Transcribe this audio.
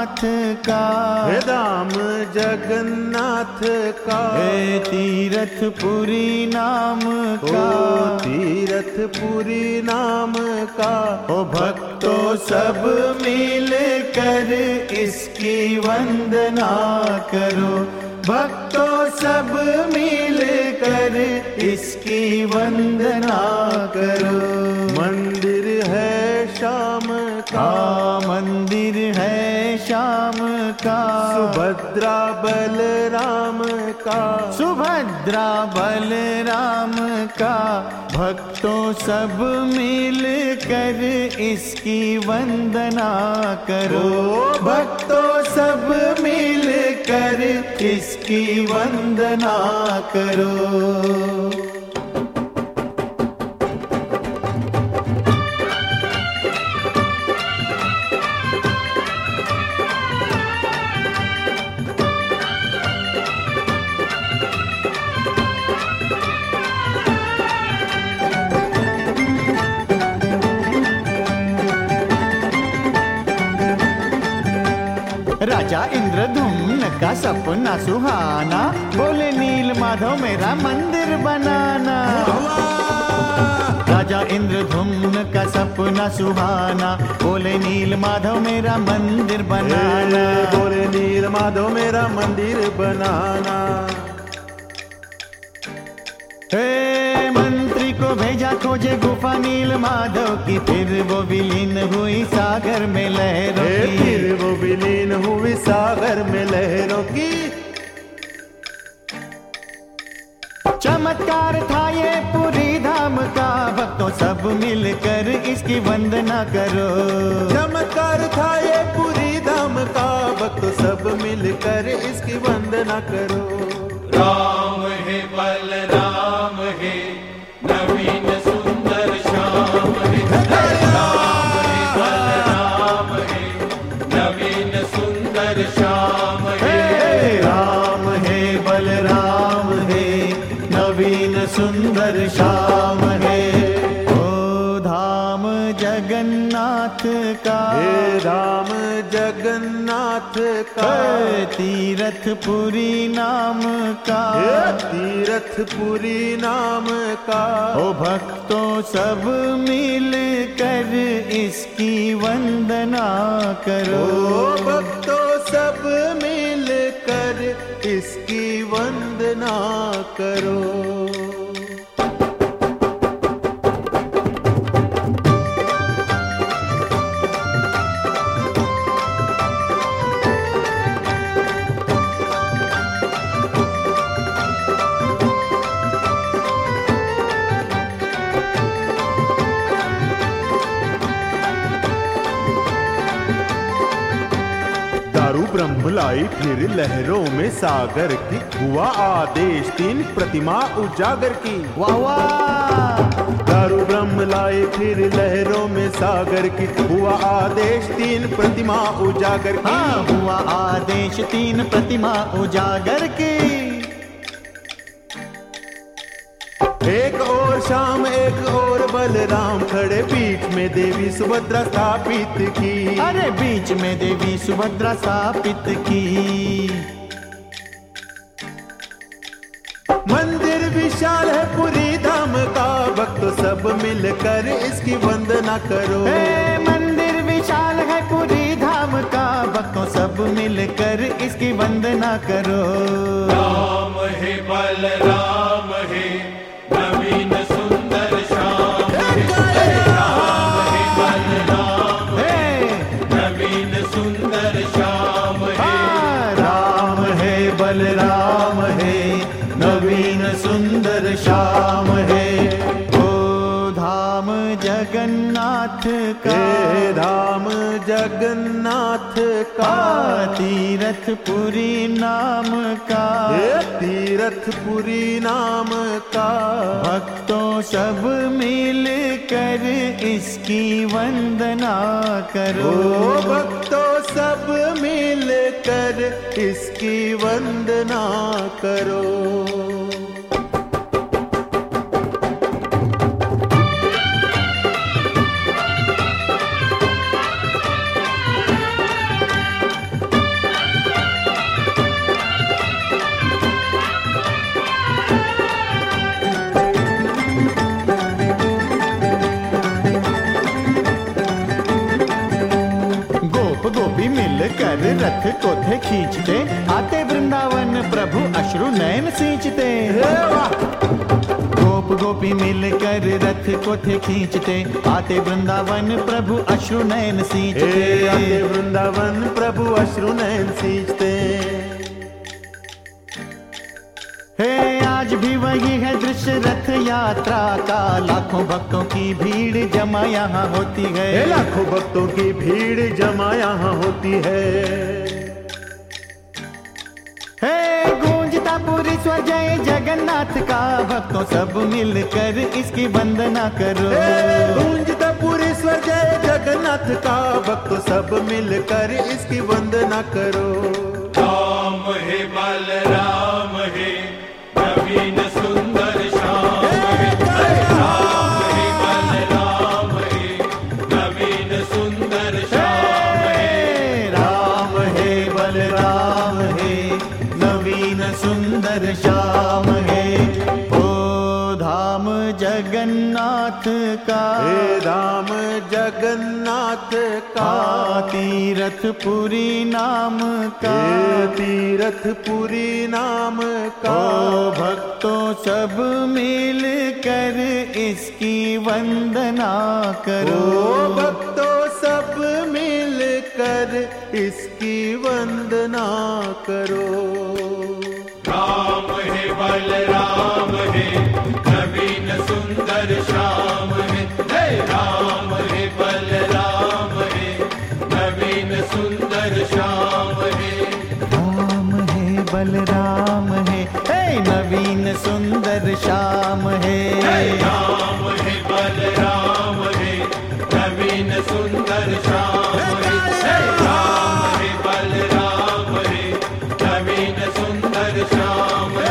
जगन्नाथ का, हे धाम जगन्नाथ का, हे तीरथपुरी नाम का, तीरथपुरी नाम का। ओ भक्तों सब मिल कर इसकी वंदना करो, भक्तों सब मिल कर इसकी वंदना करो। मंदिर है श्याम का, मंदिर है श्याम का, सुभद्रा बलराम का, सुभद्रा बलराम का। भक्तों सब मिल कर इसकी वंदना करो, भक्तों सब मिल कर इसकी वंदना करो। राजा इंद्रधुम्न का सपना सुहाना, बोले नील माधव मेरा मंदिर बनाना। राजा इंद्रधुम्न का सपना सुहाना, बोले नील माधव मेरा मंदिर बनाना, बोले नील माधव मेरा मंदिर बनाना। हे मंत्री को भेजा खोजे गुफा नील माधव की, फिर वो विलीन हुई सागर में लहरों की, फिर वो विलीन हुई सागर में लहरों की। चमत्कार था ये पुरी धाम का, भक्तों सब मिलकर इसकी वंदना करो। चमत्कार था ये पुरी धाम का, भक्तों सब मिलकर इसकी वंदना करो। राम है बलराम है, नवीन सुंदर श्याम है। राम है बलराम है, नवीन सुंदर श्याम है। राम है बलराम है, नवीन सुंदर श्याम है। ओ धाम जगन्नाथ का, हे धाम जगन्नाथ का, तीरथपुरी नाम का, तीरथपुरी नाम का। ओ भक्तों सब मिल कर इसकी वंदना करो, भक्तों सब मिल कर इसकी वंदना करो। दारू ब्रह्म लाई फिर लहरों में सागर की, हुआ आदेश तीन प्रतिमा उजागर की। वाह वाह। दारू ब्रह्म लाई फिर लहरों में सागर की, हुआ आदेश तीन प्रतिमा उजागर की। हाँ, हुआ आदेश तीन प्रतिमा उजागर की। एक और श्याम एक और बलराम खड़े, बीच में देवी सुभद्रा स्थापित की। अरे बीच में देवी सुभद्रा स्थापित की। मंदिर विशाल है पुरी धाम का, भक्त सब मिलकर इसकी वंदना करो। हे मंदिर विशाल है पुरी धाम का, भक्तों सब मिलकर इसकी वंदना करो। राम है बलराम है, नवीन सुंदर श्याम है। राम है बलराम है, नवीन सुंदर श्याम है। राम है बलराम है, नवीन सुंदर श्याम है। ओ धाम जगन्नाथ का, धाम जगन्नाथ का, तीरथपुरी नाम का, तीरथपुरी नाम का। भक्तों सब मिल कर इसकी वंदना करो, भक्तों सब मिल कर इसकी वंदना करो। कर रथ को थे खींचते, आते वृंदावन प्रभु अश्रु नयन सींचते। गोप गोपी मिलकर रथ को थे खींचते, आते वृंदावन प्रभु अश्रु नयन सींचते। आते वृंदावन प्रभु अश्रु नयन सींचते। हे आज भी वही है दृश्य रथ यात्रा का, लाखों भक्तों की भीड़ जमा यहाँ होती है। लाखों भक्तों की भीड़ जमा यहाँ होती है। हे गूंजता पूरी स्वर जय जगन्नाथ का, भक्तों सब मिलकर इसकी वंदना करो। गूंजता पूरी स्वर जय जगन्नाथ का, भक्तों सब मिलकर इसकी वंदना करो। राम है बलराम है नवीन सुंदर श्याम है। राम है बलराम है नवीन सुंदर श्याम है। राम है बलराम है नवीन सुंदर श्याम है। ओ धाम जगन्नाथ का, हे धाम जगन्नाथ का, तीरथपुरी नाम का, तीरथपुरी नाम का। ओ भक्तों सब मिल कर इसकी वंदना करो। ओ भक्तों सब मिल कर इसकी वंदना करो। राम है बलराम है नवीन सुंदर श्याम है। हे राम है बलराम है नवीन सुंदर श्याम है। राम है बलराम है, हे नवीन सुंदर श्याम है। राम है बलराम है नवीन सुंदर श्याम है। राम है बलराम है नवीन सुंदर श्याम है।